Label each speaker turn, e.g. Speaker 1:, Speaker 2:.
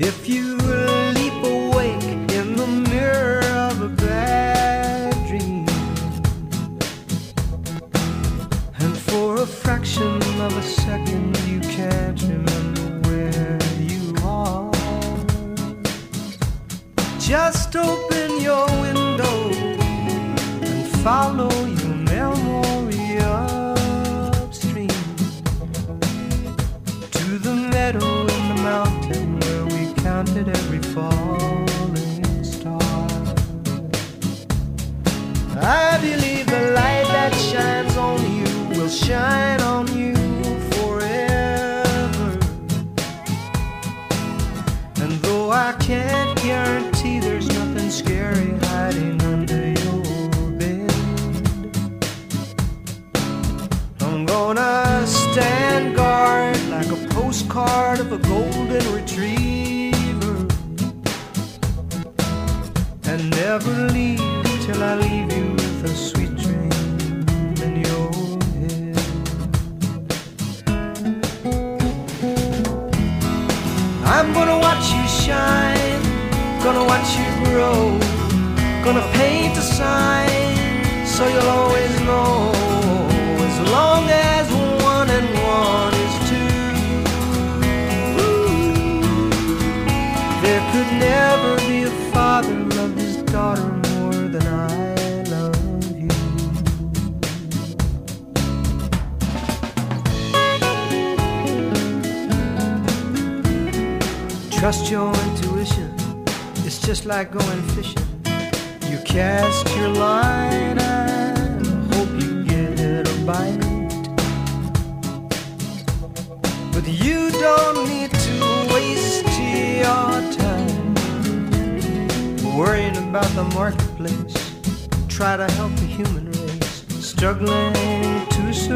Speaker 1: If you leap awake in the mirror of a bad dream, and for a fraction of a second you can't remember where you are, just open your window and follow your memory upstream to the meadow in the mountain where we counted every falling star. I believe the light that shines on you will shine on you forever. And though I can't guarantee there's nothing scary hiding under your bed, I'm gonna stand guard like a postcard of a golden retriever, and never leave till I leave you with a sweet dream in your head. I'm gonna watch you shine, gonna watch you grow, gonna paint a sign so you'll always know, as long as 1 and 1 is 2. There could never be a father love his daughter more than I love you. Trust your intuition, it's just like going fishing. You cast your line and hope you get a bite, but you don't need to waste your time worrying about the marketplace. Try to help the human race struggling to survive.